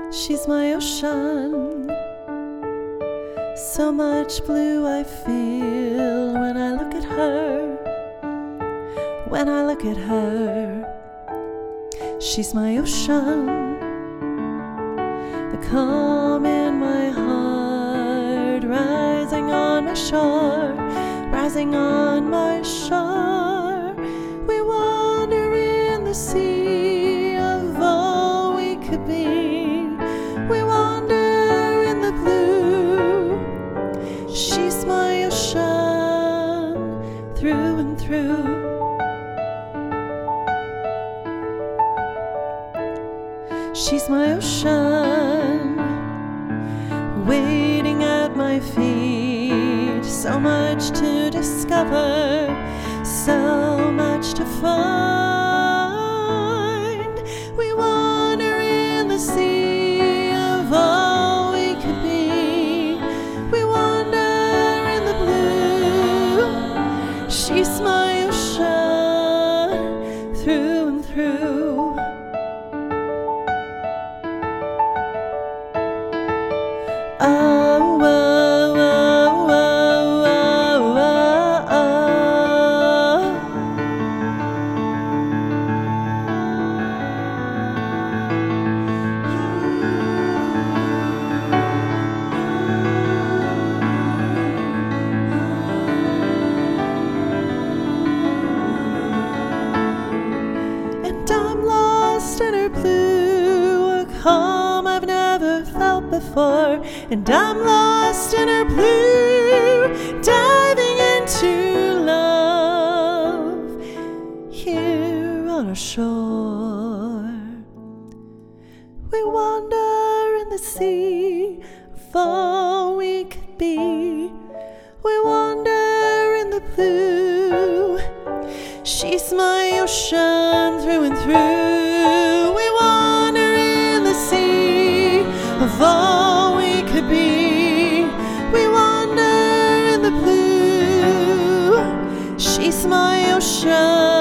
She's my ocean. So much blue I feel when I look at her. When I look at her, she's my ocean. The calm in my heart, rising on my shore, rising on my shore. We wander in the sea of all we could be. We wander in the blue. She's my ocean, through and through. She's my ocean, waiting at my feet. So much to discover, so much to find. We wander in the sea of all we could be. We wander in the blue. She's my ocean, through and through. Oh, oh, oh, oh, oh, oh, and I'm lost in her blue, a calm I've never felt before. And I'm lost in her blue, diving into love here on our shore. We wander in the sea of all we could be. We wander in the blue. She's my ocean, through and through. We wander in the sea of all we could be. We wander in the blue. She's my ocean.